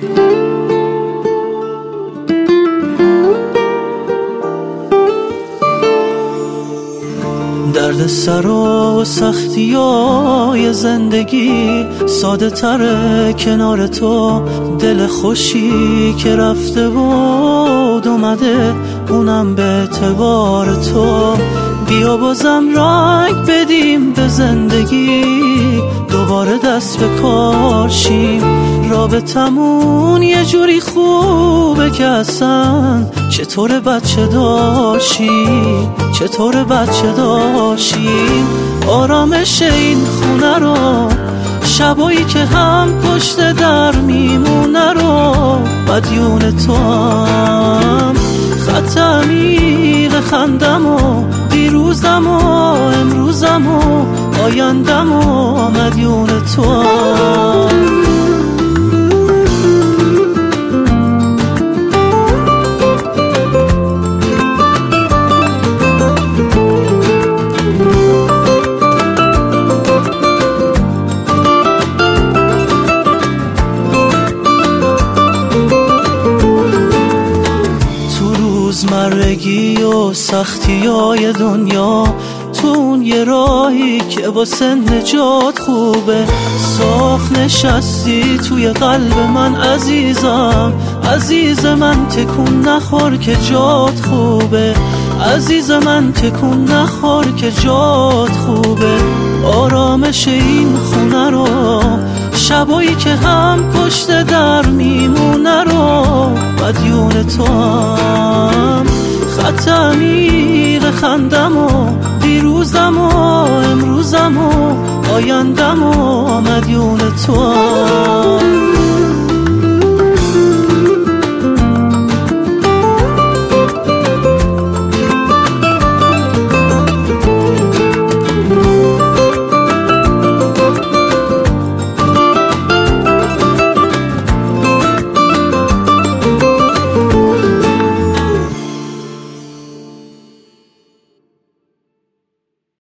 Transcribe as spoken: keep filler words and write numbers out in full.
درد سر و سختی های زندگی ساده تره کنار تو، دل خوشی که رفته بود اومده اونم به اعتبار تو. بیا بازم رنگ بدیم به زندگی، دوباره دست به کار شیم. رابطمون یه جوری خوبه که اصلا چطور بچه داشتیم، چطور بچه داشتیم. آرامش این خونه رو، شبایی که هم پشت در میمونه رو، مدیون تو هم. خط عمیق خندم و دیروزم و امروزم و آیندم و مدیون تو هم. روزمرگی و سختی های دنیا، تو اون یه راهی که واسه نجات خوبه. صاف نشستی توی قلب من عزیزم، عزیز من تکون نخور که جات خوبه. عزیز من تکون نخور که جات خوبه. آرامش این خونه رو، شبایی که هم پشت در میمونه رو، مدیون تو هم. خط عمیق خندم و دیروزم و امروزم و آیندم و مدیون تو هم.